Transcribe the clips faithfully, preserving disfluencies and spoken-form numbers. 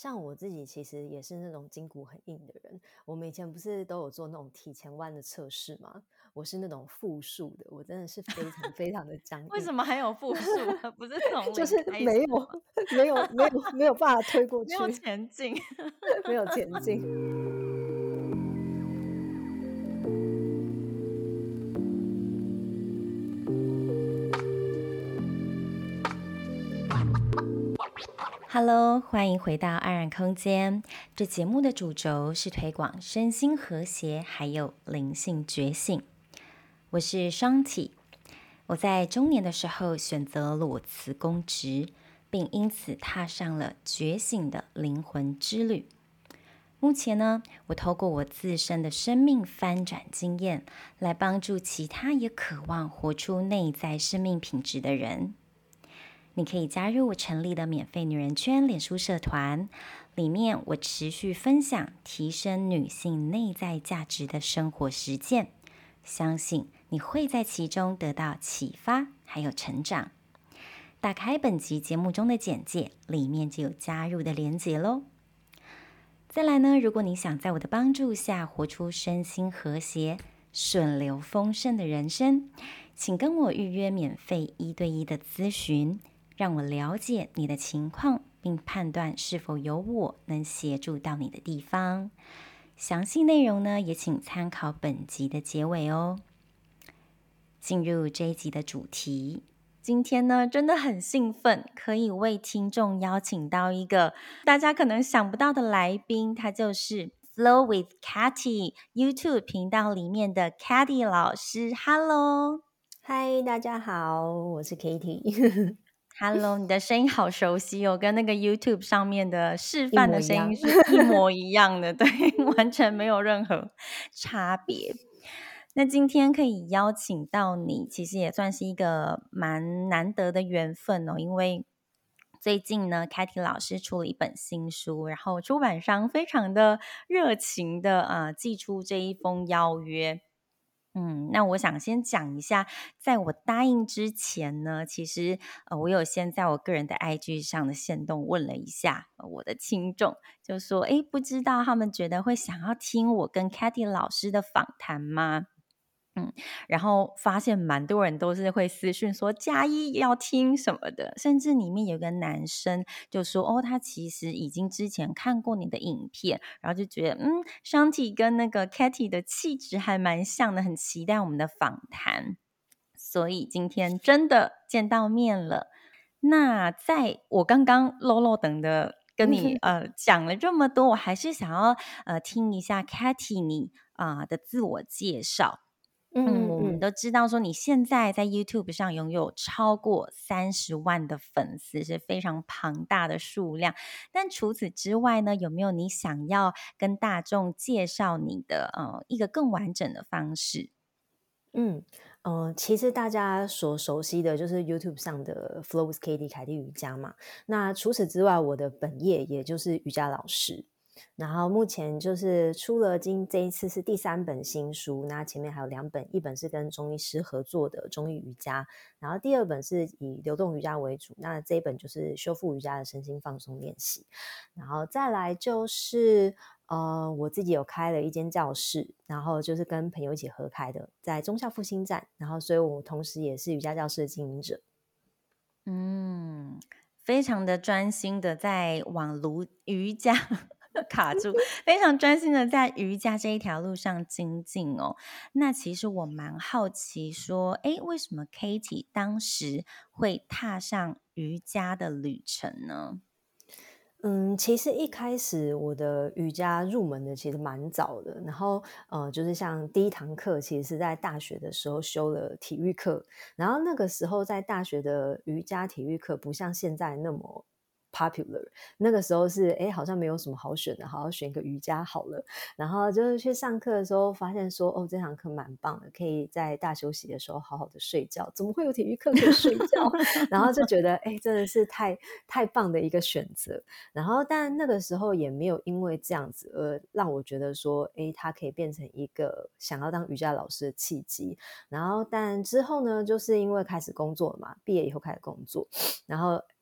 像我自己其实也是那种筋骨很硬的人，我们以前不是都有做那种体前弯的测试吗？我是那种负数的，我真的是非常非常的僵硬。 为什么还有负数？不是从就是零开始没有吗？ 没有没有没有办法推过没有去， 前进。 没有前进。 Hello，欢迎回到安然空间。这节目的主轴是推广身心和谐，还有灵性觉醒。我是双体，我在中年的时候选择裸辞公职，并因此踏上了觉醒的灵魂之旅。目前呢，我透过我自身的生命翻转经验，来帮助其他也渴望活出内在生命品质的人。你可以加入我成立的免费女人圈脸书社团，里面我持续分享提升女性内在价值的生活实践，相信你会在其中得到启发还有成长。打开本集节目中的简介，里面就有加入的连结咯。再来呢，如果你想在我的帮助下活出身心和谐、顺流丰盛的人生，请跟我预约免费一对一的咨询，让我了解你的情况，并判断是否有我能协助到你的地方。详细内容呢，也请参考本集的结尾哦。进入这一集的主题，今天呢真的很兴奋，可以为听众邀请到一个大家可能想不到的来宾，他就是 Flow with Katy YouTube 频道里面的 Katy 老师。 Hello。 嗨，大家好，我是 Katy。 Hello， 你的声音好熟悉哦，跟那个 YouTube 上面的示一范的模一样。 声音是一模一样的。对，完全没有任何差别。那今天可以邀请到你，其实也算是一个蛮难得的缘分哦，因为最近呢 Katy 老师出了一本新书，然后出版商非常的热情的呃寄出这一封邀约。嗯，那我想先讲一下，在我答应之前呢，其实呃，我有先在我个人的 I G 上的限动问了一下、呃、我的听众，就说，诶，不知道他们觉得会想要听我跟 Katy 老师的访谈吗？嗯，然后发现蛮多人都是会私讯说加一要听什么的，甚至里面有个男生就说哦，他其实已经之前看过你的影片，然后就觉得嗯，Shanti 跟那个 Katy 的气质还蛮像的，很期待我们的访谈。所以今天真的见到面了。那在我刚刚漏漏等的跟你呃讲了这么多，我还是想要呃听一下 Katy 你啊、呃的自我介绍。嗯，我们嗯嗯。 都知道说你现在在 YouTube 上拥有超过三十万的粉丝，是非常庞大的数量。但除此之外呢，有没有你想要跟大众介绍你的呃一个更完整的方式？ 嗯，呃，其实大家所熟悉的就是 YouTube 上的 Flow with Katy 凯蒂瑜伽嘛。那除此之外，我的本业也就是瑜伽老师。然后目前就是出了今这一次是第三本新书，那前面还有两本，一本是跟中医师合作的中医瑜伽，然后第二本是以流动瑜伽为主，那这一本就是修复瑜伽的身心放松练习。然后再来就是呃，我自己有开了一间教室，然后就是跟朋友一起合开的，在忠孝复兴站，然后所以我同时也是瑜伽教室的经营者。 嗯，非常的专心的在往卢瑜伽卡住，非常专心的在瑜伽这一条路上精进哦。那其实我蛮好奇说，诶，为什么 Katy 当时会踏上瑜伽的旅程呢？ 嗯，其实一开始我的瑜伽入门的其实蛮早的，然后呃，就是像第一堂课其实是在大学的时候修了体育课，然后那个时候在大学的瑜伽体育课不像现在那么 popular，那个时候是诶好像没有什么好选的，好好选一个瑜伽好了。然后就是去上课的时候发现说，哦，这堂课蛮棒的，可以在大休息的时候好好的睡觉，怎么会有体育课可以睡觉？然后就觉得诶真的是太太棒的一个选择。然后但那个时候也没有因为这样子而让我觉得说，诶，它可以变成一个想要当瑜伽老师的契机。然后但之后呢，就是因为开始工作了嘛，毕业以后开始工作，然后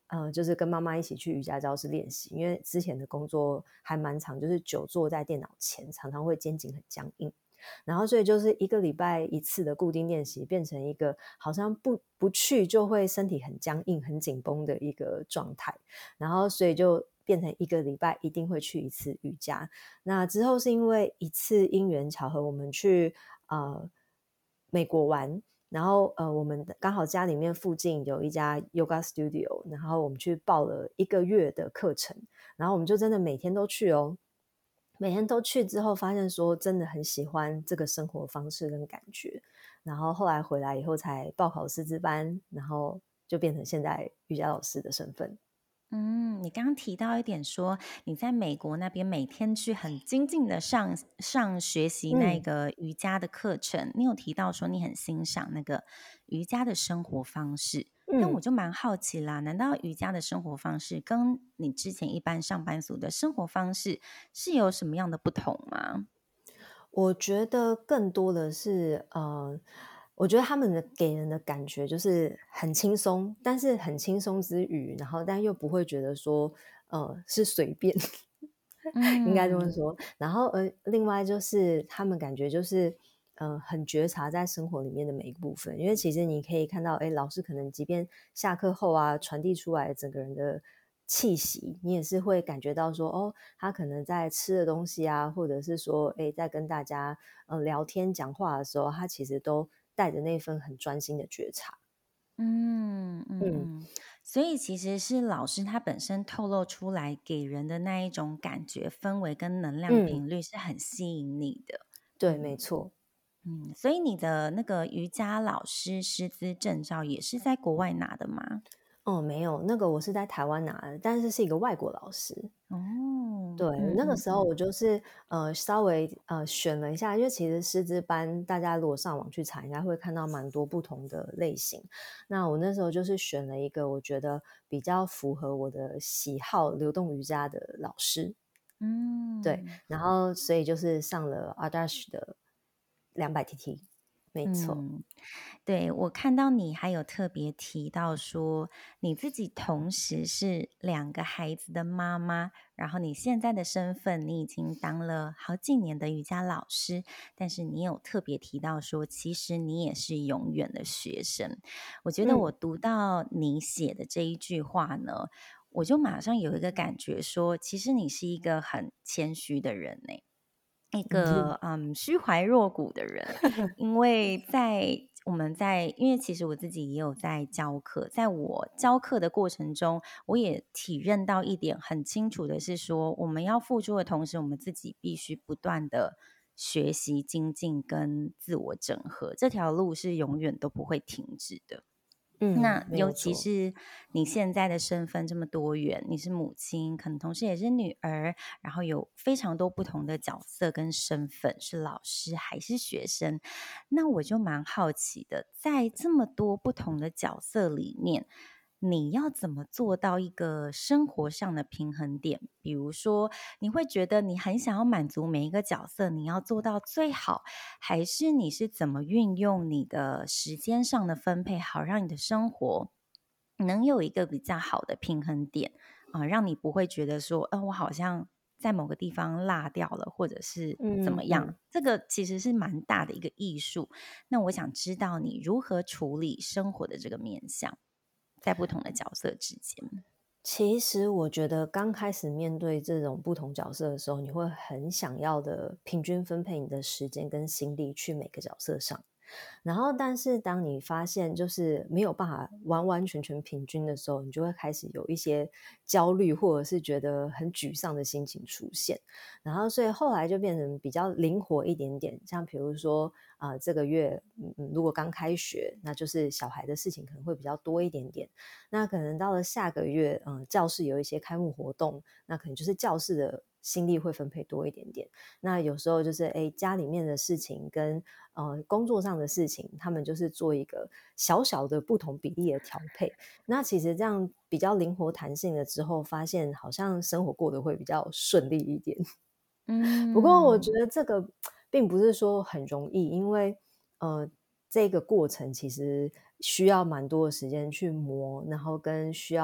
呃，就是跟妈妈一起去瑜伽教室练习，因为之前的工作还蛮长，就是久坐在电脑前，常常会肩颈很僵硬。然后所以就是一个礼拜一次的固定练习，变成一个好像不不去就会身体很僵硬、很紧绷的一个状态。然后所以就变成一个礼拜一定会去一次瑜伽。那之后是因为一次因缘巧合，我们去呃美国玩，然后呃我们刚好家里面附近有一家 yoga studio，然后我们去报了一个月的课程，然后我们就真的每天都去哦。每天都去之后，发现说真的很喜欢这个生活方式跟感觉，然后后来回来以后才报考师资班，然后就变成现在瑜伽老师的身份。 嗯，你刚刚提到一点说，你在美国那边每天去很精进的上上学习那嗯个瑜伽的课程，你有提到说你很欣赏那个瑜伽的生活方式，但我嗯， 就蛮好奇啦，难道瑜伽的生活方式跟你之前一般上班族的生活方式是有什么样的不同吗？ 我觉得更多的是呃，我觉得他们的给人的感觉就是很轻松，但是很轻松之余，然后但又不会觉得说呃是随便。应该这么嗯说。然后呃，另外就是他们感觉就是，呃，很觉察在生活里面的每一个部分。因为其实你可以看到，哎，老师可能即便下课后啊，传递出来整个人的气息，你也是会感觉到说，哦，他可能在吃的东西啊，或者是说，哎，在跟大家呃聊天讲话的时候，他其实都带着那份很专心的觉察。 嗯嗯嗯嗯，所以其实是老师他本身透露出来给人的那一种感觉、氛围跟能量嗯， 频率是很吸引你的。 对，没嗯错。 嗯，所以你的那个瑜伽老师师资证照也是在国外拿的吗？ 哦，没有，那个我是在台湾拿的，但是是一个外国老师。 哦， 对， 嗯那个时候嗯嗯我就是呃稍微呃选了一下，因为其实师资班大家如果上网去查，应该会看到蛮多不同的类型。那我那时候就是选了一个我觉得比较符合我的喜好流动瑜伽的老师。对， 嗯。 然后所以就是上了 Adash 的两百 T T，没错。 嗯，对，我看到你还有特别提到说，你自己同时是两个孩子的妈妈，然后你现在的身份，你已经当了好几年的瑜伽老师，但是你有特别提到说，其实你也是永远的学生。我觉得我嗯， 读到你写的这一句话呢，我就马上有一个感觉说，其实你是一个很谦虚的人呢、一个嗯虚怀若谷的人，因为在我们在，因为其实我自己也有在教课，在我教课的过程中，我也体认到一点很清楚的是说，我们要付出的同时，我们自己必须不断的学习、精进跟自我整合，这条路是永远都不会停止的。 嗯， 那尤没有错。 其是你现在的身份这么多元，你是母亲，可能同时也是女儿，然后有非常多不同的角色跟身份，是老师还是学生。那我就蛮好奇的，在这么多不同的角色里面，你要怎么做到一个生活上的平衡点？比如说，你会觉得你很想要满足每一个角色，你要做到最好，还是你是怎么运用你的时间上的分配，好让你的生活能有一个比较好的平衡点啊、让你不会觉得说，呃，我好像在某个地方落掉了，或者是怎么样？ 嗯嗯。 这个其实是蛮大的一个艺术。那我想知道你如何处理生活的这个面向，在不同的角色之间。 其实我觉得刚开始面对这种不同角色的时候，你会很想要的平均分配你的时间跟心力去每个角色上。然后，但是当你发现就是没有办法完完全全平均的时候，你就会开始有一些焦虑，或者是觉得很沮丧的心情出现。然后，所以后来就变成比较灵活一点点，像比如说，啊、这个月，嗯嗯，如果刚开学，那就是小孩的事情可能会比较多一点点。那可能到了下个月，嗯、教室有一些开幕活动，那可能就是教室的心力会分配多一点点。那有时候就是哎，家里面的事情跟呃工作上的事情，他们就是做一个小小的不同比例的调配。那其实这样比较灵活弹性了之后，发现好像生活过得会比较顺利一点。不过我觉嗯得这个并不是说很容易，因为呃，这个过程其实需要蛮多的时间去磨，然后跟需要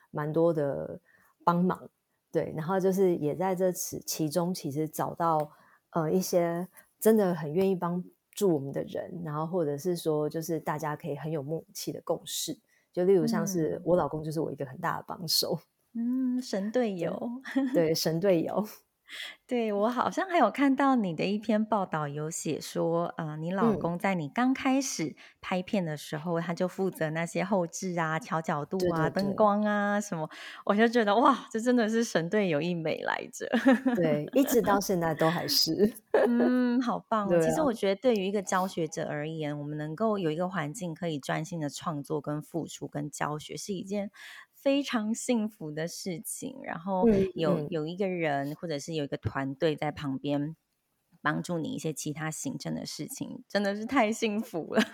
蛮多的帮忙。对，然后就是也在这其其中其实找到呃一些真的很愿意帮助我们的人，然后或者是说就是大家可以很有默契的共事，就例如像是嗯我老公就是我一个很大的帮手。 嗯，神队对友。 对，神队友。 对，我好像还有看到你的一篇报道，有写说，呃，你老嗯， 公在你刚开始拍片的时候，他就负责那些后置啊、调角度对啊、 对对灯光啊什么，我就觉得哇，这真的是神队友一枚来着。 对，一直到现在都还是。 嗯，好棒哦！ 对啊。 其实我觉得对于一个教学者而言，我们能够有一个环境可以专心的创作、跟付出、跟教学，是一件非常幸福的事情。然后嗯嗯。 有有一个人或者是有一个团队在旁边帮助你一些其他行政的事情，真的是太幸福了。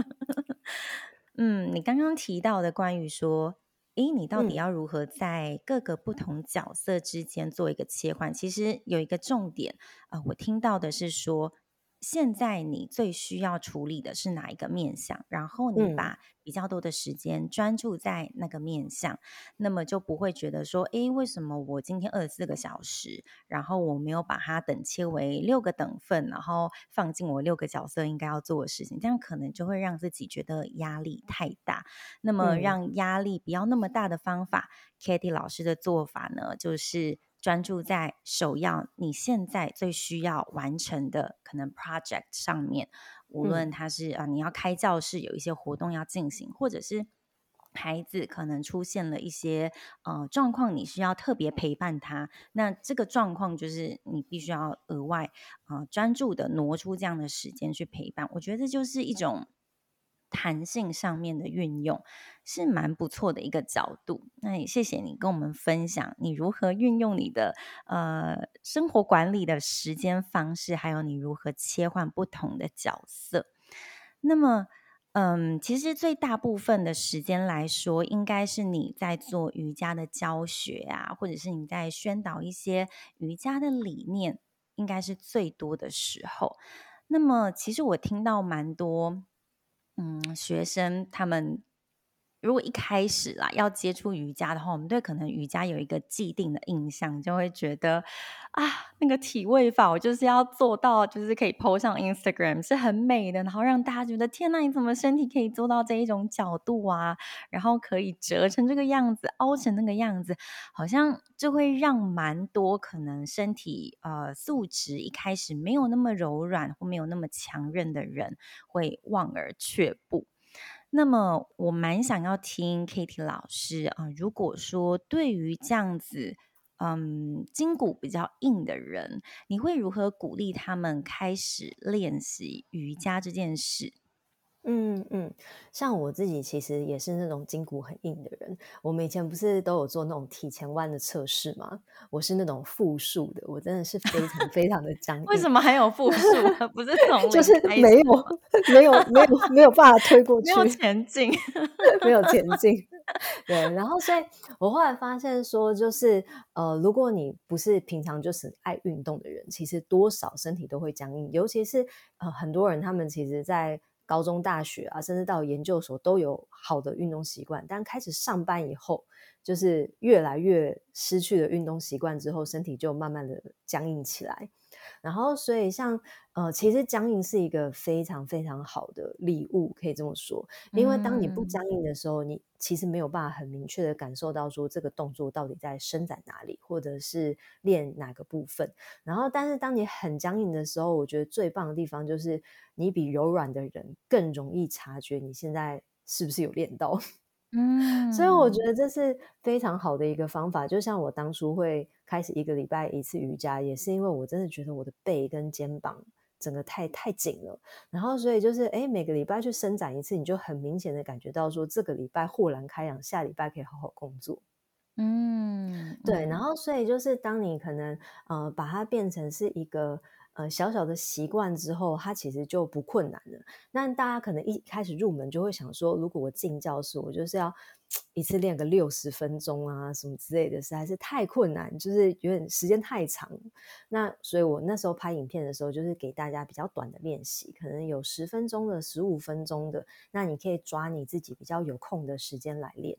嗯，你刚刚提到的关于说，诶，你到底嗯要如何在各个不同角色之间做一个切换？其实有一个重点，呃，我听到的是说，现在你最需要处理的是哪一个面向，然后你嗯把比较多的时间专注在那个面向，那么就不会觉得说，诶，为什么我今天二十四个小时，然后我没有把它等切为六个等份，然后放进我六个角色应该要做的事情，这样可能就会让自己觉得压力太大。那么嗯让压力不要那么大的方法 k a t i e 老师的做法呢，就是专注在首要你现在最需要完成的可能 project 上面，无论嗯它是啊、呃你要开教室有一些活动要进行，或者是孩子可能出现了一些呃状况，你需要特别陪伴他。那这个状况就是你必须要额外呃专注的挪出这样的时间去陪伴。我觉得这就是一种弹性上面的运用，是蛮不错的一个角度。那也谢谢你跟我们分享你如何运用你的呃生活管理的时间方式，还有你如何切换不同的角色。那么嗯，其实最大部分的时间来说，应该是你在做瑜伽的教学啊，或者是你在宣导一些瑜伽的理念，应该是最多的时候。那么，其实我听到蛮多，嗯，学生他们如果一开始啦要接触瑜伽的话，我们对可能瑜伽有一个既定的印象，就会觉得啊，那个体位法我就是要做到，就是可以 po 上 Instagram 是很美的，然后让大家觉得天呐，你怎么身体可以做到这一种角度啊？然后可以折成这个样子，凹成那个样子，好像就会让蛮多可能身体呃素质一开始没有那么柔软或没有那么强韧的人会望而却步。那么我蛮想要听 k a t i e 老师啊、呃如果说对于这样子，嗯，筋骨比较硬的人，你会如何鼓励他们开始练习瑜伽这件事？ 嗯嗯，像我自己其实也是那种筋骨很硬的人。我们以前不是都有做那种体前弯的测试吗？我是那种负数的，我真的是非常非常的僵硬。 为什么还有复数？不是从就是零开始没有吗？ 没有没有没有办法推过没有去。 前进。 没有前进。对，然后所以我后来发现说，就是呃，如果你不是平常就是爱运动的人，其实多少身体都会僵硬，尤其是呃很多人他们其实在高中、大学啊，甚至到研究所都有好的运动习惯，但开始上班以后，就是越来越失去了运动习惯之后，身体就慢慢的僵硬起来。然后所以像呃，其实僵硬是一个非常非常好的礼物，可以这么说。因为当你不嗯僵硬的时候，你其实没有办法很明确的感受到说这个动作到底在伸展哪里，或者是练哪个部分。然后但是当你很僵硬的时候，我觉得最棒的地方就是你比柔软的人更容易察觉你现在是不是有练到。所以我觉嗯得这是非常好的一个方法，就像我当初会开始一个礼拜一次瑜伽，也是因为我真的觉得我的背跟肩膀整个太太紧了，然后所以就是诶每个礼拜去伸展一次，你就很明显的感觉到说这个礼拜豁然开朗，下礼拜可以好好工作。对，然嗯嗯后所以就是当你可能呃把它变成是一个呃小小的习惯之后，它其实就不困难了。那大家可能一开始入门就会想说，如果我进教室，我就是要一次练个六十分钟啊什么之类的，实在是太困难，就是有点时间太长。那所以我那时候拍影片的时候，就是给大家比较短的练习，可能有十分钟的、十五分钟的，那你可以抓你自己比较有空的时间来练。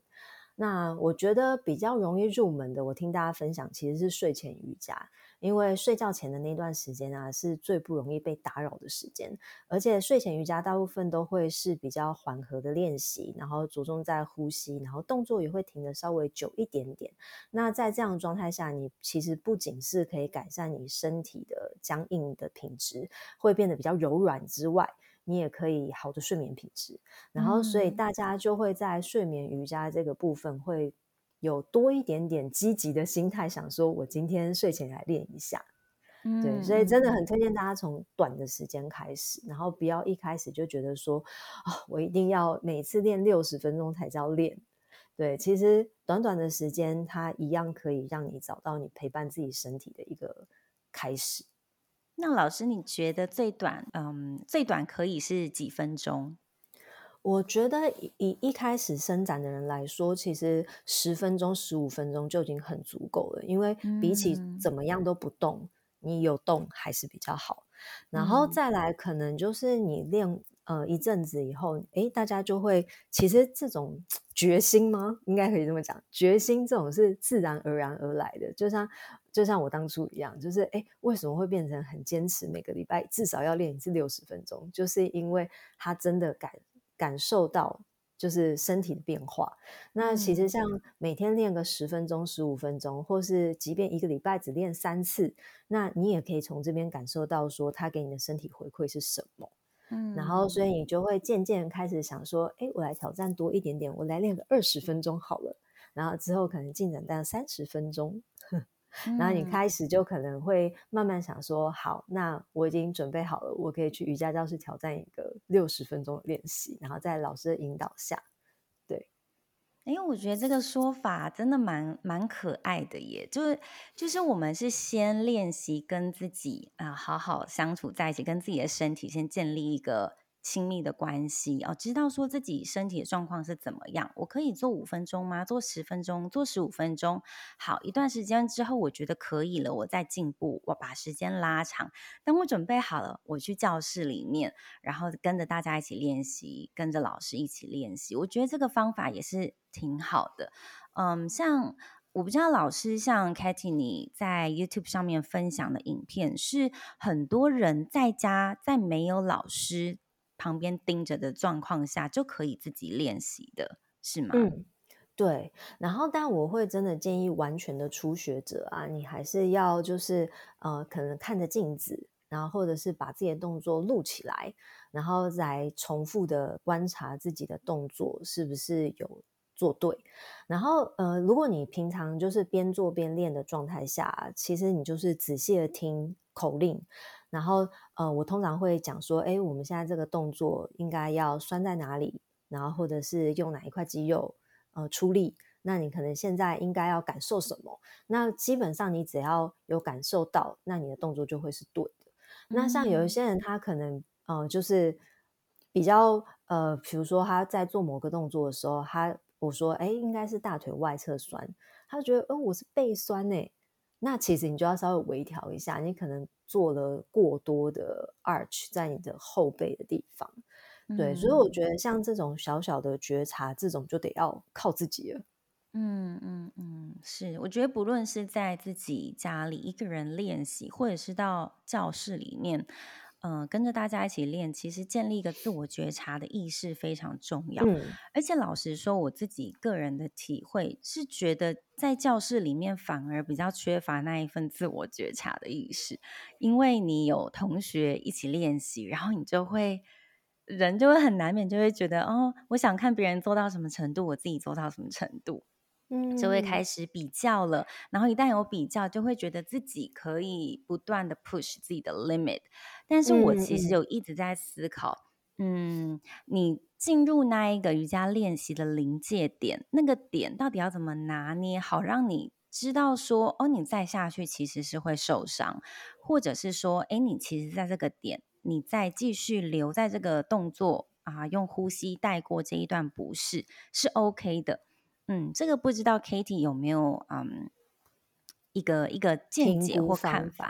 那我觉得比较容易入门的，我听大家分享其实是睡前瑜伽，因为睡觉前的那段时间啊，是最不容易被打扰的时间，而且睡前瑜伽大部分都会是比较缓和的练习，然后着重在呼吸，然后动作也会停的稍微久一点点。那在这样的状态下，你其实不仅是可以改善你身体的僵硬的品质，会变得比较柔软之外，你也可以好的睡眠品质。然后所以嗯。 大家就会在睡眠瑜伽这个部分会有多一点点积极的心态，想说我今天睡前来练一下。对，所以真的嗯嗯很推荐大家从短的时间开始，然后不要一开始就觉得说啊、我一定要每次练六十分钟才叫练。对，其实短短的时间，它一样可以让你找到你陪伴自己身体的一个开始。 那老师你觉得最短，嗯，最短可以是几分钟？ 我觉得以以一开始伸展的人来说，其实十分钟、十五分钟就已经很足够了，因为比起嗯怎么样都不动，你有动还是比较好。然后嗯再来，可能就是你练呃一阵子以后，诶，大家就会其实这种决心吗？应该可以这么讲，决心这种是自然而然而来的，就像就像我当初一样，就是诶，为什么会变成很坚持，每个礼拜至少要练一次六十分钟，就是因为他真的感感受到就是身体的变化。那其实嗯像每天练个十分钟、十五分钟，或是即便一个礼拜只练三次，那你也可以从这边感受到说他给你的身体回馈是什么。然后嗯。 所以你就会渐渐开始想说，诶，我来挑战多一点点，我来练个二十分钟好了。然后之后可能进展到三十分钟，然后你嗯， 开始就可能会慢慢想说，好，那我已经准备好了，我可以去瑜伽教室挑战一个六十分钟的练习，然后在老师的引导下，对。 诶，我觉得这个说法真的蛮蛮可爱的耶，就是就是我们是先练习跟自己啊、呃好好相处在一起，跟自己的身体先建立一个亲密的关系哦，知道说自己身体的状况是怎么样，我可以做五分钟吗？做十分钟？做十五分钟？好，一段时间之后，我觉得可以了，我再进步，我把时间拉长。等我准备好了，我去教室里面。然后跟着大家一起练习，跟着老师一起练习。我觉得这个方法也是挺好的。嗯，像我不知道老师像 Katy 你在 YouTube 上面分享的影片，是很多人在家在没有老师旁边盯着的状况下就可以自己练习的，是吗？ 嗯，对，然后但我会真的建议完全的初学者啊，你还是要就是呃，可能看着镜子，然后或者是把自己的动作录起来，然后来重复的观察自己的动作是不是有做对。然后呃，如果你平常就是边做边练的状态下，其实你就是仔细的听口令，然后呃，我通常会讲说，哎，我们现在这个动作应该要酸在哪里，然后或者是用哪一块肌肉呃出力，那你可能现在应该要感受什么？那基本上你只要有感受到，那你的动作就会是对的。那像有一嗯些人，他可能呃就是比较呃，比如说他在做某个动作的时候，他我说哎应该是大腿外侧酸，他就觉得哦我是背酸呢、那其实你就要稍微微调一下，你可能做了过多的 arch 在你的后背的地方。对，所以我嗯。 觉得像这种小小的觉察，这种就得要靠自己了。 嗯嗯嗯，是，我觉得不论是在自己家里一个人练习，或者是到教室里面，嗯、跟着大家一起练，其实建立一个自我觉察的意识非常重要。 嗯而且老实说，我自己个人的体会是觉得，在教室里面反而比较缺乏那一份自我觉察的意识，因为你有同学一起练习，然后你就会。人就会很难免就会觉得，哦，我想看别人做到什么程度，我自己做到什么程度。就会嗯开始比较了，然后一旦有比较，就会觉得自己可以不断的 push 自己的 limit。但是我其实嗯嗯有一直在思考，嗯，你进入那一个瑜伽练习的临界点，那个点到底要怎么拿捏好，让你知道说，哦，你再下去其实是会受伤，或者是说，诶，你其实在这个点，你再继续留在这个动作啊，用呼吸带过这一段不适是 OK 的。嗯，这个不知道 Katie 有没有嗯一个一个见评解或估方法。 看法？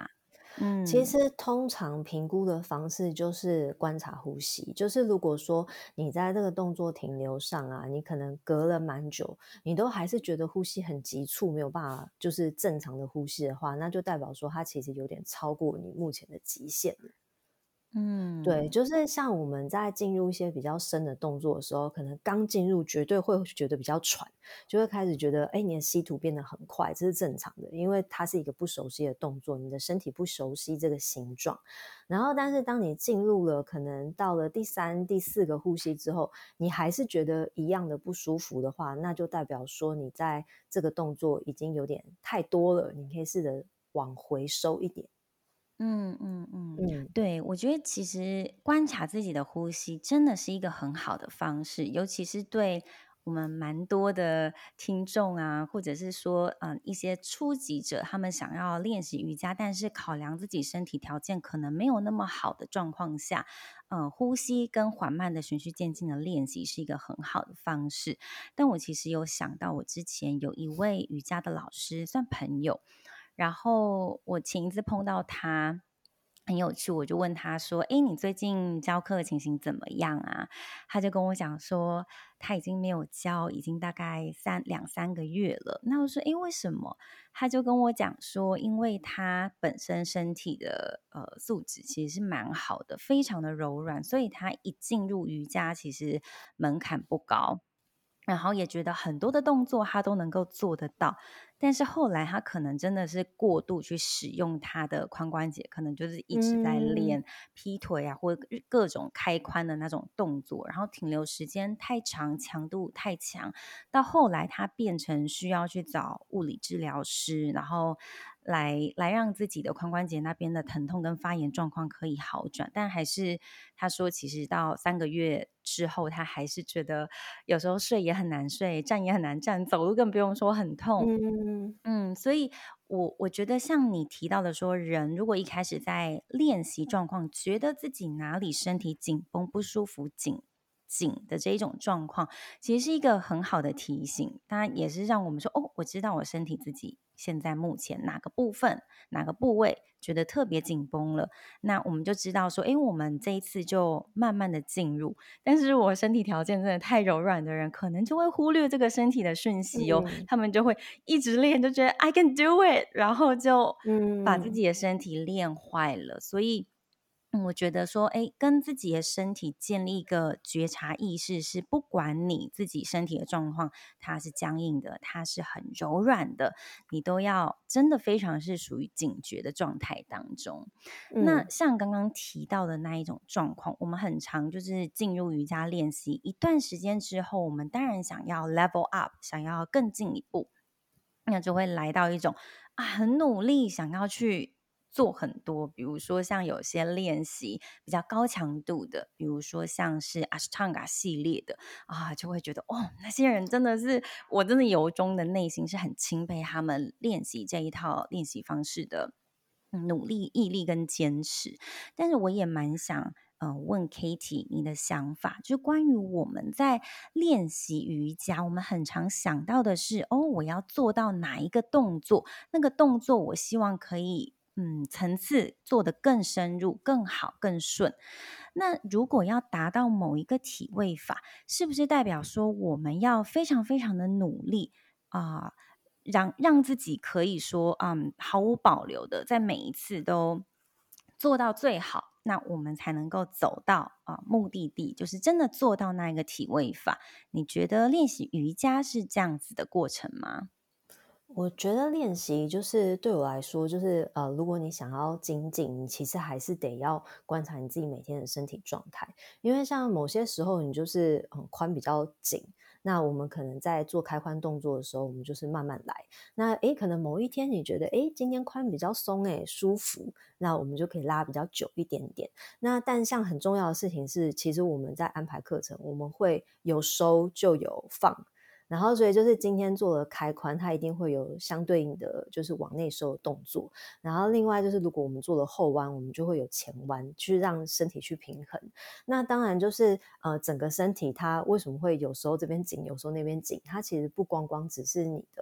其嗯实通常评估的方式就是观察呼吸，就是如果说你在这个动作停留上啊，你可能隔了蛮久，你都还是觉得呼吸很急促，没有办法就是正常的呼吸的话，那就代表说它其实有点超过你目前的极限了。对， 嗯就是像我们在进入一些比较深的动作的时候，可能刚进入绝对会觉得比较喘，就会开始觉得，哎，你的吸吐变得很快，这是正常的，因为它是一个不熟悉的动作，你的身体不熟悉这个形状。然后，但是当你进入了可能到了第三、第四个呼吸之后，你还是觉得一样的不舒服的话，那就代表说你在这个动作已经有点太多了，你可以试着往回收一点。 嗯嗯嗯， 嗯对，我觉得其实观察自己的呼吸真的是一个很好的方式，尤其是对我们蛮多的听众啊，或者是说，嗯，一些初级者，他们想要练习瑜伽，但是考量自己身体条件可能没有那么好的状况下，嗯，呼吸跟缓慢的循序渐进的练习是一个很好的方式。但我其实有想到，我之前有一位瑜伽的老师，算朋友。然后我前一次碰到他，很有趣，我就问他说：“诶，你最近教课的情形怎么样啊？”他就跟我讲说，他已经没有教，已经大概三两三个月了。那我说：“诶，为什么？”他就跟我讲说，因为他本身身体的呃素质其实是蛮好的，非常的柔软，所以他一进入瑜伽其实门槛不高。然后也觉得很多的动作他都能够做得到，但是后来他可能真的是过度去使用他的髋关节，可能就是一直在嗯练劈腿啊，或者各种开髋的那种动作，然后停留时间太长，强度太强，到后来他变成需要去找物理治疗师，然后来来让自己的髋关节那边的疼痛跟发炎状况可以好转，但还是他说，其实到三个月之后，他还是觉得有时候睡也很难睡，站也很难站，走路更不用说很痛。 嗯嗯，所以我我觉得像你提到的说，人如果一开始在练习状况，觉得自己哪里身体紧绷不舒服、紧紧的这一种状况，其实是一个很好的提醒。当然也是让我们说，哦，我知道我身体自己现在目前哪个部分、哪个部位觉得特别紧绷了，那我们就知道说，诶，我们这一次就慢慢的进入。但是我身体条件真的太柔软的人，可能就会忽略这个身体的讯息哦， 嗯他们就会一直练，就觉得 I can do it，然后就把自嗯己的身体练坏了。所以，嗯，我觉得说，哎，跟自己的身体建立一个觉察意识，是不管你自己身体的状况，它是僵硬的，它是很柔软的，你都要真的非常是属于警觉的状态当中。那嗯像刚刚提到的那一种状况，我们很常就是进入瑜伽练习一段时间之后，我们当然想要 level up，想要更进一步，那就会来到一种啊，很努力想要去做很多，比如说像有些练习比较高强度的，比如说像是 Ashtanga 系列的啊，就会觉得哦，那些人真的是我真的由衷的内心是很钦佩他们练习这一套练习方式的嗯努力、毅力跟坚持。但是我也蛮想。呃，问 Katie 你的想法，就是关于我们在练习瑜伽，我们很常想到的是，哦，我要做到哪一个动作，那个动作我希望可以，嗯，层次做得更深入、更好、更顺。那如果要达到某一个体位法，是不是代表说我们要非常非常的努力啊、让让自己可以说，嗯，毫无保留的在每一次都做到最好，那我们才能够走到啊、目的地，就是真的做到那一个体位法。你觉得练习瑜伽是这样子的过程吗？ 我觉得练习就是对我来说，就是呃，如果你想要精进，你其实还是得要观察你自己每天的身体状态，因为像某些时候你就是嗯髋比较紧，那我们可能在做开髋动作的时候，我们就是慢慢来。那诶，可能某一天你觉得诶今天髋比较松诶舒服，那我们就可以拉比较久一点点。那但像很重要的事情是，其实我们在安排课程，我们会有收就有放。然后所以就是今天做了开髋，它一定会有相对应的就是往内收的动作。然后另外就是如果我们做了后弯，我们就会有前弯，去让身体去平衡。那当然就是呃整个身体它为什么会有时候这边紧，有时候那边紧，它其实不光光只是你的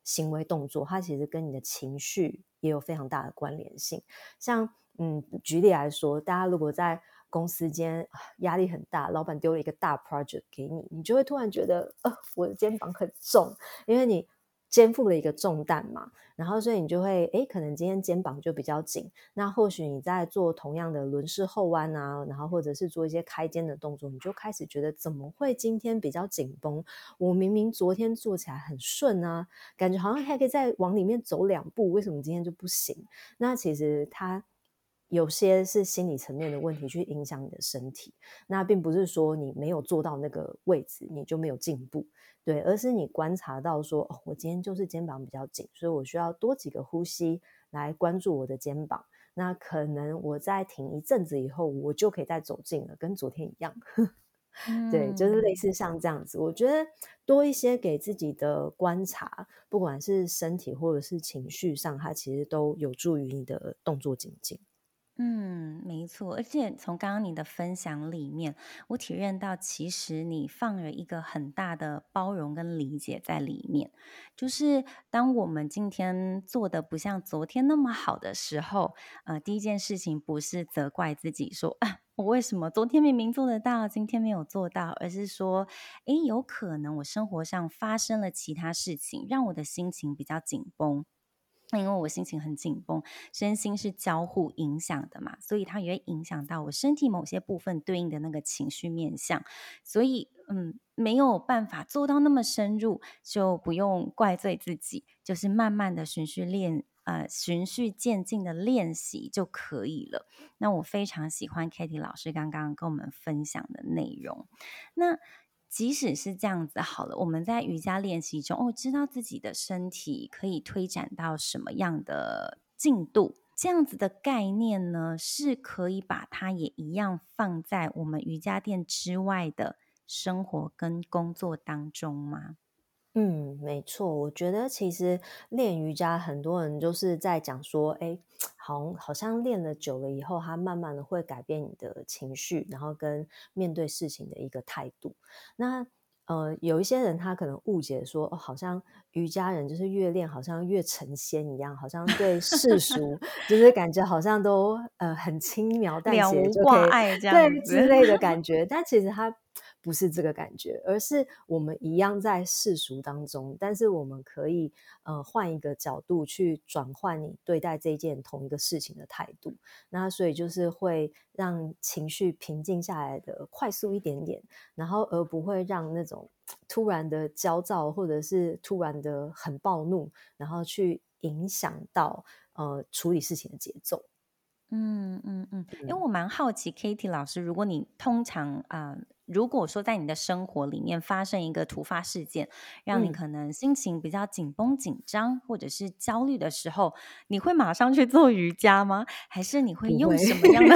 行为动作，它其实跟你的情绪也有非常大的关联性。像嗯，举例来说，大家如果在公司间啊压力很大，老板丢了一个大 project 给你，你就会突然觉得，呃，我的肩膀很重，因为你肩负了一个重担嘛，然后所以你就会，诶，可能今天肩膀就比较紧，那或许你在做同样的轮式后弯啊，然后或者是做一些开肩的动作，你就开始觉得怎么会今天比较紧绷？我明明昨天做起来很顺啊，感觉好像还可以再往里面走两步，为什么今天就不行？那其实它有些是心理层面的问题去影响你的身体，那并不是说你没有做到那个位置你就没有进步，对，而是你观察到说，哦，我今天就是肩膀比较紧，所以我需要多几个呼吸来关注我的肩膀，那可能我再停一阵子以后，我就可以再走近了，跟昨天一样。对，就是类嗯。 似像这样子，我觉得多一些给自己的观察，不管是身体或者是情绪上，它其实都有助于你的动作精进。 嗯，没错，而且从刚刚你的分享里面，我体认到其实你放了一个很大的包容跟理解在里面。就是当我们今天做的不像昨天那么好的时候，呃，第一件事情不是责怪自己说啊，我为什么昨天明明做得到，今天没有做到，而是说，诶，有可能我生活上发生了其他事情，让我的心情比较紧绷。因为我心情很紧绷，身心是交互影响的嘛，所以它也会影响到我身体某些部分对应的那个情绪面向。所以，嗯，没有办法做到那么深入，就不用怪罪自己，就是慢慢的循序练，呃，循序渐进的练习就可以了。那我非常喜欢 Katie 老师刚刚跟我们分享的内容。那即使是这样子好了，我们在瑜伽练习中，哦，知道自己的身体可以推展到什么样的进度，这样子的概念呢，是可以把它也一样放在我们瑜伽垫之外的生活跟工作当中吗？ 嗯，没错。我觉得其实练瑜伽，很多人就是在讲说，哎，好，好像练了久了以后，它慢慢的会改变你的情绪，然后跟面对事情的一个态度。那呃，有一些人他可能误解说，哦，好像瑜伽人就是越练好像越成仙一样，好像对世俗就是感觉好像都呃很轻描淡写了无就可以挂碍这对样子。 之类的感觉，但其实它不是这个感觉，而是我们一样在世俗当中，但是我们可以呃换一个角度去转换你对待这件同一个事情的态度，那所以就是会让情绪平静下来的快速一点点，然后而不会让那种突然的焦躁或者是突然的很暴怒，然后去影响到呃处理事情的节奏。 嗯嗯嗯，因为嗯我蛮好奇，Katie 老师，如果你通常啊、呃如果说在你的生活里面发生一个突发事件，让你嗯， 可能心情比较紧绷、紧张或者是焦虑的时候，你会马上去做瑜伽吗？还是你会用不会。 什么样的？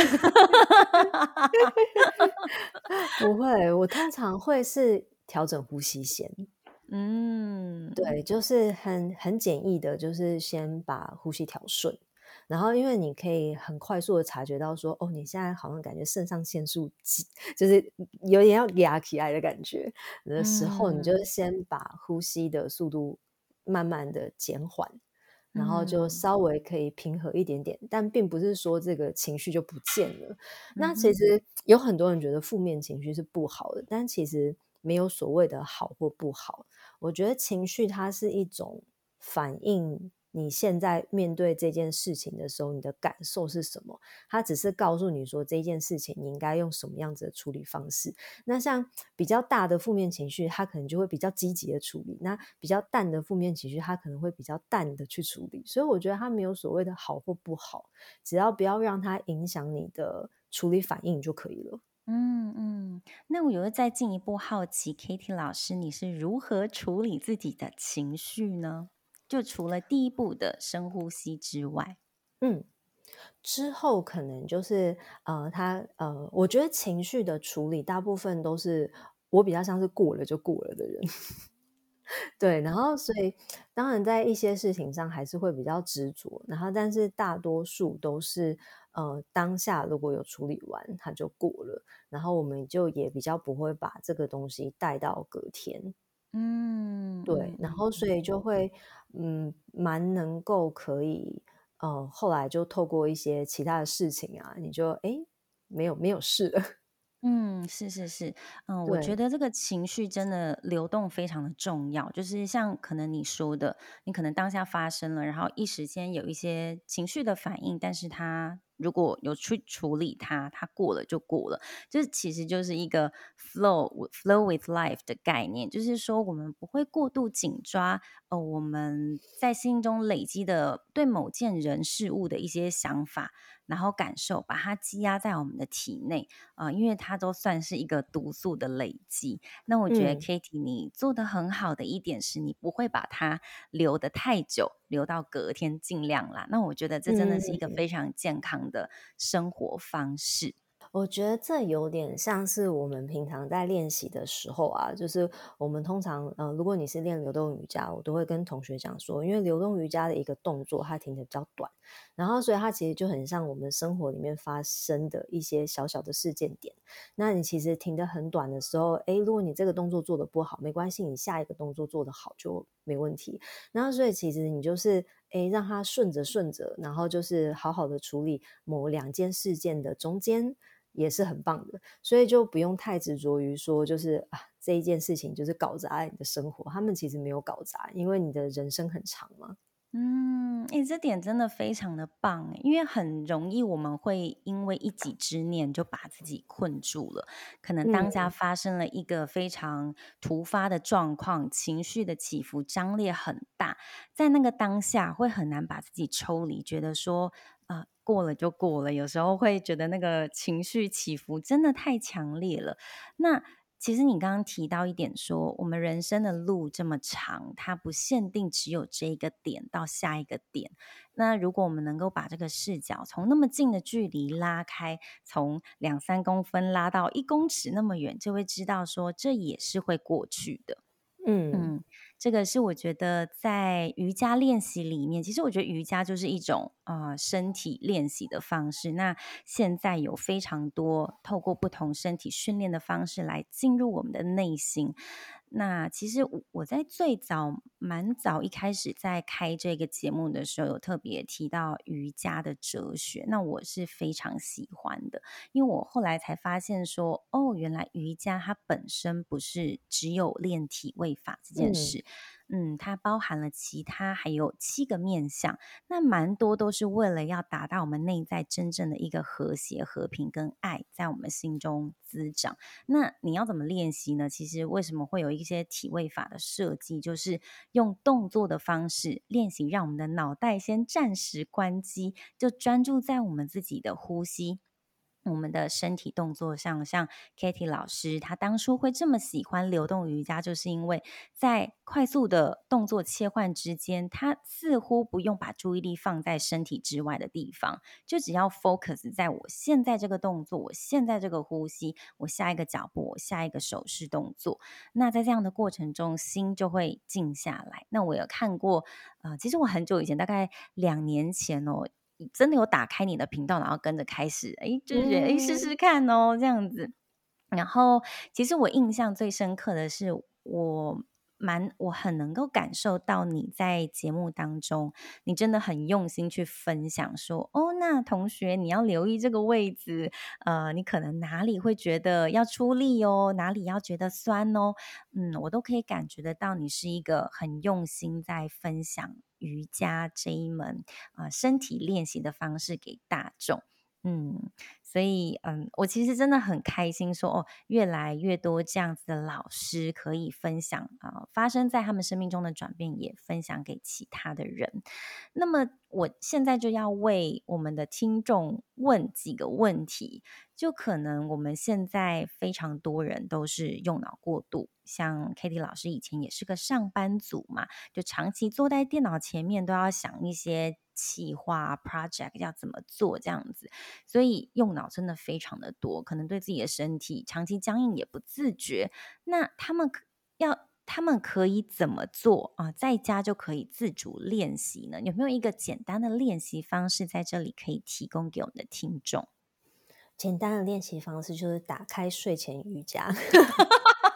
不会，我通常会是调整呼吸先。 嗯对，就是很很简易的，就是先把呼吸调顺，然后因为你可以很快速的察觉到说，哦，你现在好像感觉肾上腺素激就是有点要压起来的感觉的时候，你就嗯先把呼吸的速度慢慢的减缓，然后就嗯稍微可以平和一点点，但并不是说这个情绪就不见了。那其嗯哼实有很多人觉得负面情绪是不好的，但其实没有所谓的好或不好。我觉得情绪它是一种反映你现在面对这件事情的时候，你的感受是什么？它只是告诉你说这件事情你应该用什么样子的处理方式。那像比较大的负面情绪，它可能就会比较积极的处理；那比较淡的负面情绪，它可能会比较淡的去处理。所以我觉得它没有所谓的好或不好，只要不要让它影响你的处理反应就可以了。 嗯嗯，那我有再进一步好奇，Katie 老师，你是如何处理自己的情绪呢？就除了第一步的深呼吸之外。 嗯。之后可能就是呃，他呃，我觉得情绪的处理大部分都是我比较像是过了就过了的人，对，然后所以当然在一些事情上还是会比较执着，然后但是大多数都是呃当下如果有处理完它就过了，然后我们就也比较不会把这个东西带到隔天， 嗯对， 嗯嗯然后所以就会嗯，蛮能够可以，呃，后来就透过一些其他的事情啊，你就诶，没有没有事了。 嗯，是是是，嗯，我觉对， 得这个情绪真的流动非常的重要，就是像可能你说的，你可能当下发生了，然后一时间有一些情绪的反应，但是它如果有去处理它，它过了就过了，就是其实就是一个 flow with- flow with life 的概念，就是说我们不会过度紧抓，呃，我们在心中累积的对某件人事物的一些想法，然后感受，把它积压在我们的体内。呃，因为它都算是一个毒素的累积。那我觉得嗯， Katie 你做的很好的一点是，你不会把它留得太久，留到隔天尽量啦。那我觉得这真的是一个嗯。 非常健康的生活方式。 我觉得这有点像是我们平常在练习的时候啊，就是我们通常，呃，如果你是练流动瑜伽，我都会跟同学讲说，因为流动瑜伽的一个动作它停的比较短，然后所以它其实就很像我们生活里面发生的一些小小的事件点。那你其实停的很短的时候，诶，如果你这个动作做的不好，没关系，你下一个动作做得好就没问题。然后所以其实你就是诶，让它顺着顺着，然后就是好好的处理某两件事件的中间，也是很棒的。所以就不用太执着于说，就是啊这一件事情就是搞砸了你的生活，他们其实没有搞砸，因为你的人生很长嘛。 嗯，诶，这点真的非常的棒诶，因为很容易我们会因为一己之念就把自己困住了，可能当嗯下发生了一个非常突发的状况，情绪的起伏张烈很大，在那个当下会很难把自己抽离，觉得说，呃，过了就过了，有时候会觉得那个情绪起伏真的太强烈了。那其实你刚刚提到一点说，我们人生的路这么长，它不限定只有这一个点到下一个点。那如果我们能够把这个视角从那么近的距离拉开，从两三公分拉到一公尺那么远，就会知道说这也是会过去的。 嗯嗯，这个是我觉得在瑜伽练习里面，其实我觉得瑜伽就是一种呃身体练习的方式。那现在有非常多透过不同身体训练的方式来进入我们的内心。那其实我我在最早蛮早一开始在开这个节目的时候，有特别提到瑜伽的哲学，那我是非常喜欢的。因为我后来才发现说，哦，原来瑜伽它本身不是只有练体位法这件嗯事，嗯，它包含了其他还有七个面向，那蛮多都是为了要达到我们内在真正的一个和谐、和平跟爱，在我们心中滋长。那你要怎么练习呢？其实为什么会有一些体位法的设计，就是用动作的方式练习，让我们的脑袋先暂时关机，就专注在我们自己的呼吸。我们的身体动作上，像 Katie 老师，她当初会这么喜欢流动瑜伽，就是因为在快速的动作切换之间，她似乎不用把注意力放在身体之外的地方，就只要 focus 在我现在这个动作，我现在这个呼吸，我下一个脚步，我下一个手势动作。那在这样的过程中，心就会静下来。那我有看过，呃，其实我很久以前，大概两年前哦，真的有打开你的频道，然后跟着开始，哎，就是觉得哎试嗯试看哦，这样子。然后其实我印象最深刻的是，我蛮我很能够感受到你在节目当中，你真的很用心去分享说，哦，那同学你要留意这个位置，呃，你可能哪里会觉得要出力哦，哪里要觉得酸哦，嗯，我都可以感觉得到你是一个很用心在分享瑜伽这一门呃身体练习的方式给大众。嗯，所以，嗯，我其实真的很开心说，哦，越来越多这样子的老师可以分享啊、呃发生在他们生命中的转变，也分享给其他的人。那么，我现在就要为我们的听众问几个问题，就可能我们现在非常多人都是用脑过度，像 Katie 老师以前也是个上班族嘛，就长期坐在电脑前面，都要想一些企划 project 要怎么做这样子。所以用脑真的非常的多，可能对自己的身体长期僵硬也不自觉。那他们可要他们可以怎么做啊、在家就可以自主练习呢？有没有一个简单的练习方式在这里可以提供给我们的听众？ 简单的练习方式就是打开睡前瑜伽。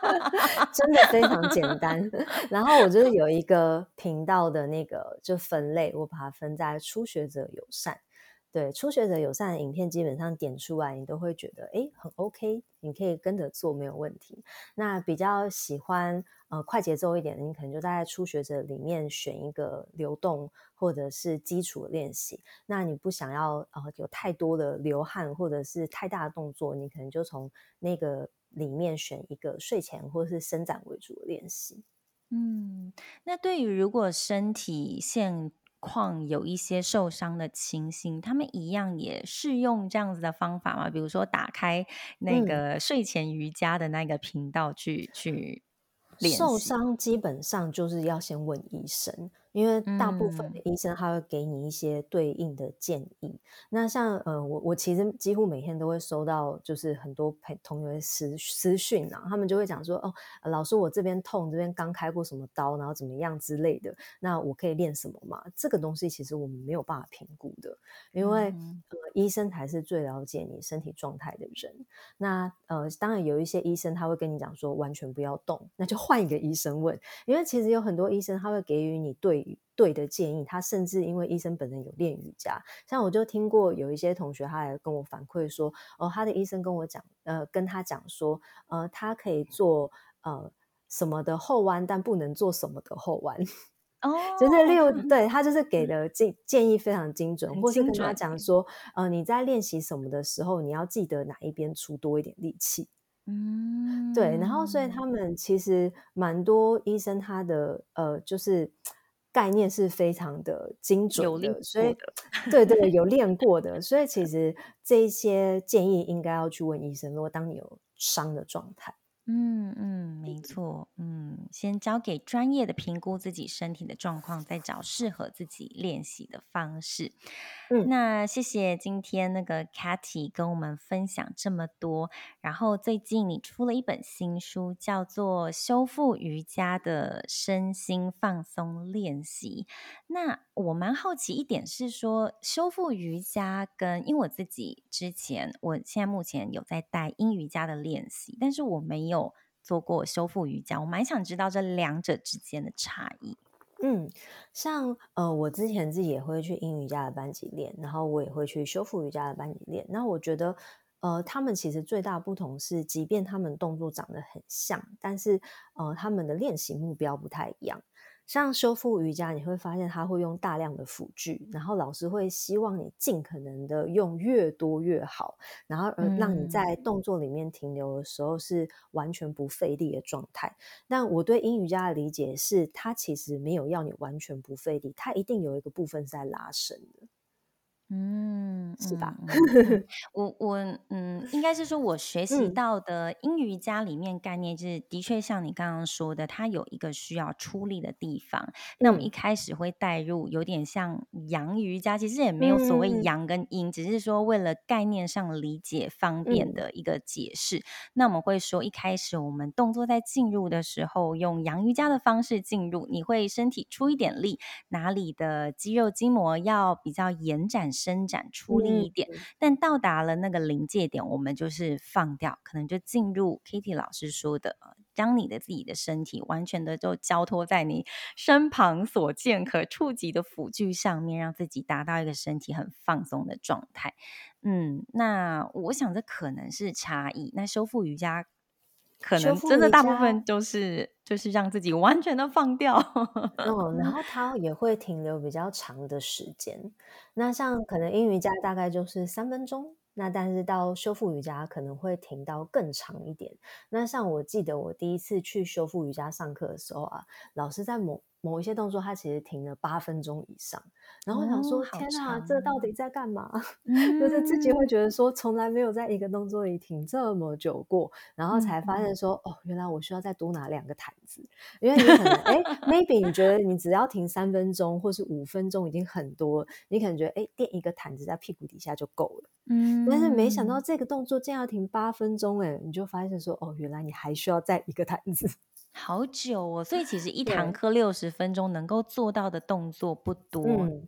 真的非常简单。然后我就是有一个频道的那个就分类，我把它分在初学者友善。对，初学者友善的影片基本上点出来你都会觉得诶很 OK， 你可以跟着做没有问题。那比较喜欢呃快节奏一点的，你可能就在初学者里面选一个流动或者是基础的练习。那你不想要呃有太多的流汗或者是太大的动作，你可能就从那个里面选一个睡前或者是伸展为主的练习。 嗯，那对于如果身体现况有一些受伤的情形，他们一样也适用这样子的方法吗？比如说打开那嗯。 个睡前瑜伽的那个频道去去练受习。 伤基本上就是要先问医生，因为大部分的嗯医生他会给你一些对应的建议。那像呃，我我其实几乎每天都会收到，就是很多朋同学私私讯啊，他们就会讲说，哦，呃老师我这边痛，这边刚开过什么刀，然后怎么样之类的，那我可以练什么吗？这个东西其实我们没有办法评估的，因为嗯呃，医生才是最了解你身体状态的人。那呃，当然有一些医生他会跟你讲说完全不要动，那就换一个医生问，因为其实有很多医生他会给予你对对的建议，他甚至因为医生本人有练瑜伽，像我就听过有一些同学他来跟我反馈说，哦，他的医生跟我讲，呃，跟他讲说，呃，他可以做呃什么的后弯，但不能做什么的后弯。就是哦， 六对，他就是给的建建议非常精准， 很或是跟他精准欸。 讲说，呃，你在练习什么的时候，你要记得哪一边出多一点力气。对，然后所以嗯， 他们其实蛮多医生他的呃，就是概念是非常的精有练准的，所以过的。 对对，有练过的，所以其实这一些建议应该要去问医生，如果当你有伤的状态。 嗯嗯，没错，嗯，先交给专业的评估自己身体的状况，再找适合自己练习的方式。 嗯。 那谢谢今天那个 Katy 跟我们分享这么多。然后最近你出了一本新书，叫做《修复瑜伽的身心放松练习》。那我蛮好奇一点是说，修复瑜伽跟因为我自己之前，我现在目前有在带阴瑜伽的练习，但是我没有做过修复瑜伽，我蛮想知道这两者之间的差异。 嗯，像呃，我之前自己也会去英瑜伽的班级练，然后我也会去修复瑜伽的班级练。那我觉得，呃，他们其实最大不同是，即便他们动作长得很像，但是呃，他们的练习目标不太一样。像修复瑜伽，你会发现他会用大量的辅具，然后老师会希望你尽可能的用越多越好，然后而让你嗯在动作里面停留的时候是完全不费力的状态。但我对阴瑜伽的理解是，它其实没有要你完全不费力，它一定有一个部分是在拉伸的， 嗯是吧？ 嗯嗯嗯，我我嗯，应该是说，我学习嗯到的阴瑜伽里面概念，就是的确像你刚刚说的，它有一个需要出力的地方。那我们一嗯开始会带入有点像阳瑜伽，其实也没有所谓嗯嗯阳跟阴，只是说为了概念上理解方便嗯的一个解释。那我们会说，一开始我们动作在进入的时候，用阳瑜伽的方式进入，你会身体出一点力，哪里的肌肉筋膜要比较延展伸展出力嗯一点，但到达了那个临界点，我们就是放掉，可能就进入 Kitty 老师说的，呃将你的自己的身体完全的就交托在你身旁所见可触及的辅具上面，让自己达到一个身体很放松的状态。嗯，那我想这可能是差异。那修复瑜伽可修能真的复瑜伽大部分就是就是让自己完全的放掉。 嗯，然后它也会停留比较长的时间。那像可能阴瑜伽大概就是三分钟，那但是到修复瑜伽可能会停到更长一点。那像我记得我第一次去修复瑜伽上课的时候啊，老师在某某一些动作，他其实停了八分钟以上。然后我想哦， 说： 好 “天啊， 长哦。 这到底在干嘛？”就是自己会嗯。 觉得说，从来没有在一个动作里停这么久过，然后才发嗯嗯。 现说，哦，原来我需要再多拿两个毯子。因为你可能诶 m a y b e 你觉得你只要停三分钟或是五分钟已经很多，你可能觉得诶垫一个毯子在屁股底下就够了。但是没想到嗯， 这个动作竟然要停八分钟诶，你就发现说，哦，原来你还需要再一个毯子。 好久哦，所以其实一堂对， 课六十分钟能够做到的动作不多， 嗯。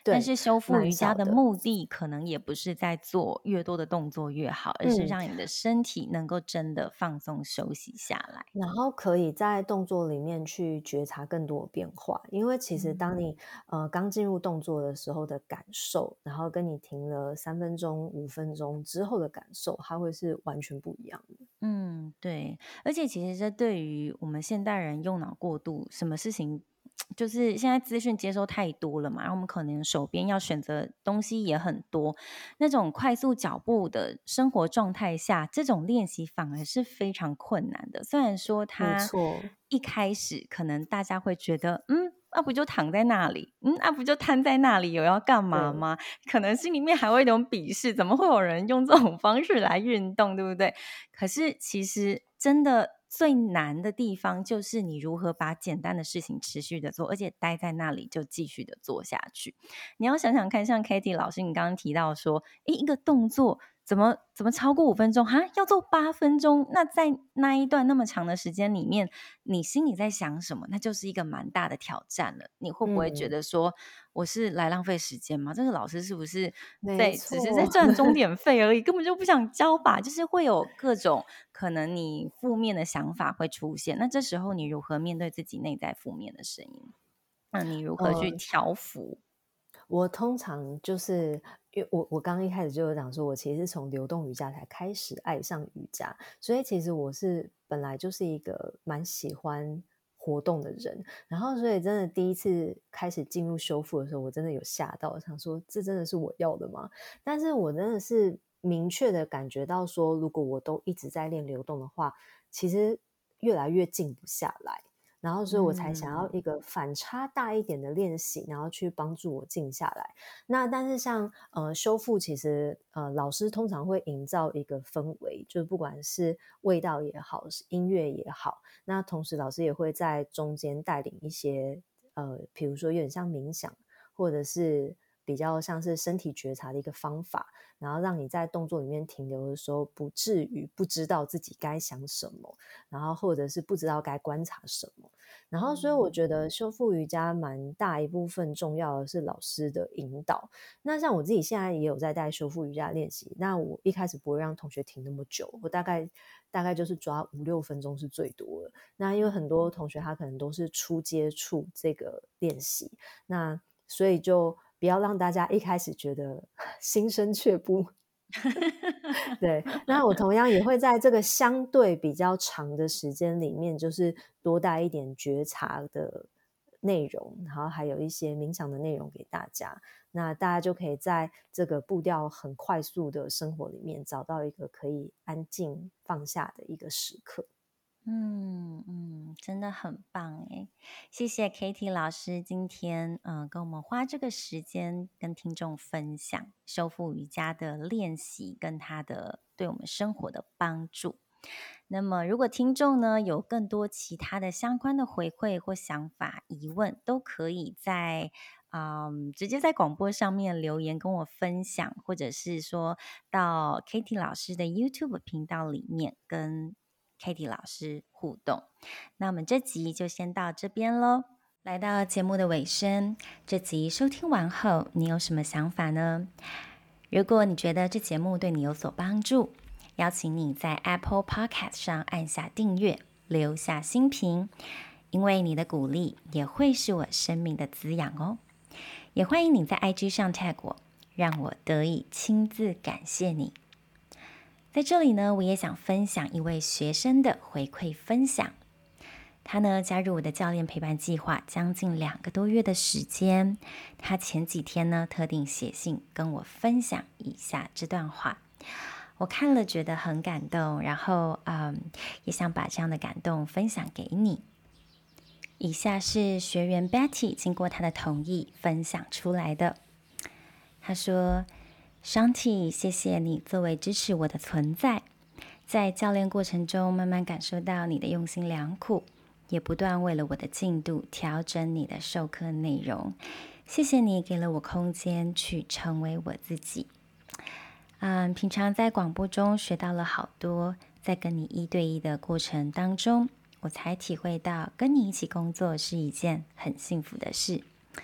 但对， 是修复瑜伽的蛮少的。 目的可能也不是在做越多的动作越好，而是嗯。 让你的身体能够真的放松休息下来。 然后可以在动作里面去觉察更多的变化，因为其实当嗯你呃刚进入动作的时候的感受，然后跟你停了三分钟、五分钟之后的感受，它会是完全不一样的。 嗯，对，而且其实这对于我们现代人用脑过度，什么事情就是现在资讯接收太多了嘛，然后我们可能手边要选择东西也很多，那种快速脚步的生活状态下，这种练习反而是非常困难的。虽然说没它错， 一开始可能大家会觉得，嗯。那、不就躺在那里，嗯，那、不就瘫在那里，有要干嘛对， 吗？可能心里面还会有一种鄙视，怎么会有人用这种方式来运动，对不对？可是其实真的最难的地方，就是你如何把简单的事情持续的做，而且待在那里就继续的做下去。你要想想看，像 Katie 老师，你刚刚提到说，诶，一个动作怎么怎么超过五分钟哈？要做八分钟，那在那一段那么长的时间里面，你心里在想什么？那就是一个蛮大的挑战了。你会不会觉嗯， 得说，我是来浪费时间吗？这个老师是不是没在只是在错。 赚钟点费而已，根本就不想教吧？就是会有各种可能你负面的想法会出现。那这时候你如何面对自己内在负面的声音？那你如何去呃， 调服？ 我通常就是因为我我刚刚一开始就有讲说，我其实是从流动瑜伽才开始爱上瑜伽，所以其实我是本来就是一个蛮喜欢活动的人，然后所以真的第一次开始进入修复的时候，我真的有吓到，想说这真的是我要的吗？但是我真的是明确的感觉到说，如果我都一直在练流动的话，其实越来越静不下来。然后，所以我才想要嗯一个反差大一点的练习，然后去帮助我静下来。那但是像呃修复，其实呃老师通常会营造一个氛围，就是不管是味道也好，是音乐也好，那同时老师也会在中间带领一些呃，比如说有点像冥想，或者是比较像是身体觉察的一个方法，然后让你在动作里面停留的时候，不至于不知道自己该想什么，然后或者是不知道该观察什么。然后，所以我嗯觉得修复瑜伽蛮大一部分重要的是老师的引导。那像我自己现在也有在带修复瑜伽练习，那我一开始不会让同学停那么久，我大概大概就是抓五六分钟是最多的。那因为很多同学他可能都是初接触这个练习，那所以就不要让大家一开始觉得心生却步。对，那我同样也会在这个相对比较长的时间里面，就是多带一点觉察的内容，然后还有一些冥想的内容给大家。那大家就可以在这个步调很快速的生活里面，找到一个可以安静放下的一个时刻。 嗯嗯，真的很棒诶，谢谢 Katie 老师今天嗯、呃跟我们花这个时间跟听众分享修复瑜伽的练习跟它的对我们生活的帮助。那么，如果听众呢有更多其他的相关的回馈或想法、疑问，都可以在嗯直接在广播上面留言跟我分享，或者是说到 Katie 老师的 YouTube 频道里面跟 Katie 老师互动。那我们这集就先到这边喽。来到节目的尾声，这集收听完后，你有什么想法呢？如果你觉得这节目对你有所帮助，邀请你在 Apple Podcast 上按下订阅，留下星评，因为你的鼓励也会是我生命的滋养哦。也欢迎你在 I G 上 tag 我，让我得以亲自感谢你。在这里呢，我也想分享一位学生的回馈分享。他呢加入我的教练陪伴计划将近两个多月的时间，他前几天呢特定写信跟我分享以下这段话，我看了觉得很感动，然后嗯也想把这样的感动分享给你。以下是学员 Betty 经过她的同意分享出来的。她说 Shanti 谢谢你作为支持我的存在，在教练过程中慢慢感受到你的用心良苦，也不断为了我的进度调整你的授课内容。谢谢你给了我空间去成为我自己。嗯，平常在广播中学到了好多，在跟你一对一的过程当中，我才体会到跟你一起工作是一件很幸福的事。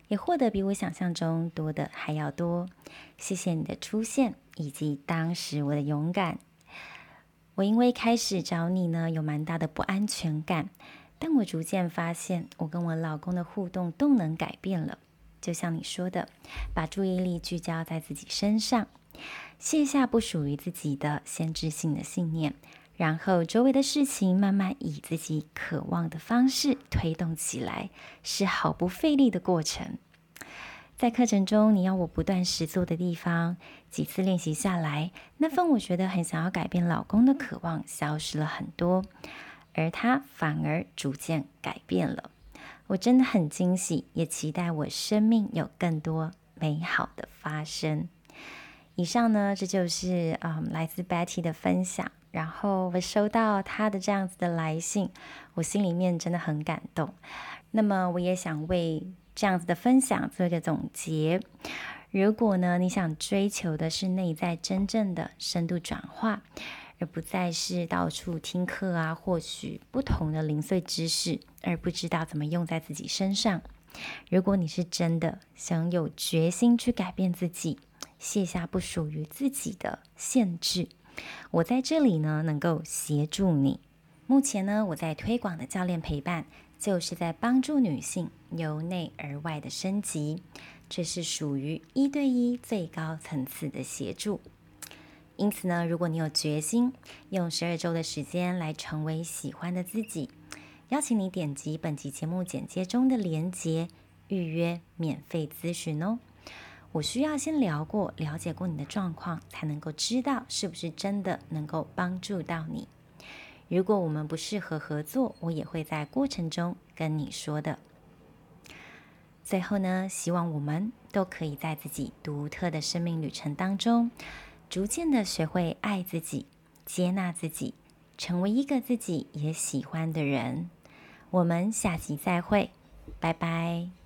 也获得比我想象中多的还要多。谢谢你的出现，以及当时我的勇敢。我因为开始找你呢，有蛮大的不安全感，但我逐渐发现，我跟我老公的互动动能改变了。就像你说的，把注意力聚焦在自己身上，卸下不属于自己的限制性的信念，然后周围的事情慢慢以自己渴望的方式推动起来，是毫不费力的过程。在课程中你要我不断实做的地方，几次练习下来，那份我觉得很想要改变老公的渴望消失了很多，而他反而逐渐改变了。我真的很惊喜，也期待我生命有更多美好的发生。以上呢，这就是嗯来自 Betty 的分享。然后我收到她的这样子的来信，我心里面真的很感动。那么我也想为这样子的分享做一个总结。如果呢，你想追求的是内在真正的深度转化，而不再是到处听课啊，获取不同的零碎知识，而不知道怎么用在自己身上。如果你是真的想有决心去改变自己，卸下不属于自己的限制，我在这里呢能够协助你。目前呢，我在推广的教练陪伴，就是在帮助女性由内而外的升级，这是属于一对一最高层次的协助。因此呢，如果你有决心用十二周的时间来成为喜欢的自己，邀请你点击本集节目简介中的连结，预约免费咨询哦。我需要先聊过、了解过你的状况，才能够知道是不是真的能够帮助到你。如果我们不适合合作，我也会在过程中跟你说的。最后呢，希望我们都可以在自己独特的生命旅程当中，逐渐的学会爱自己、接纳自己，成为一个自己也喜欢的人。我们下集再会，拜拜。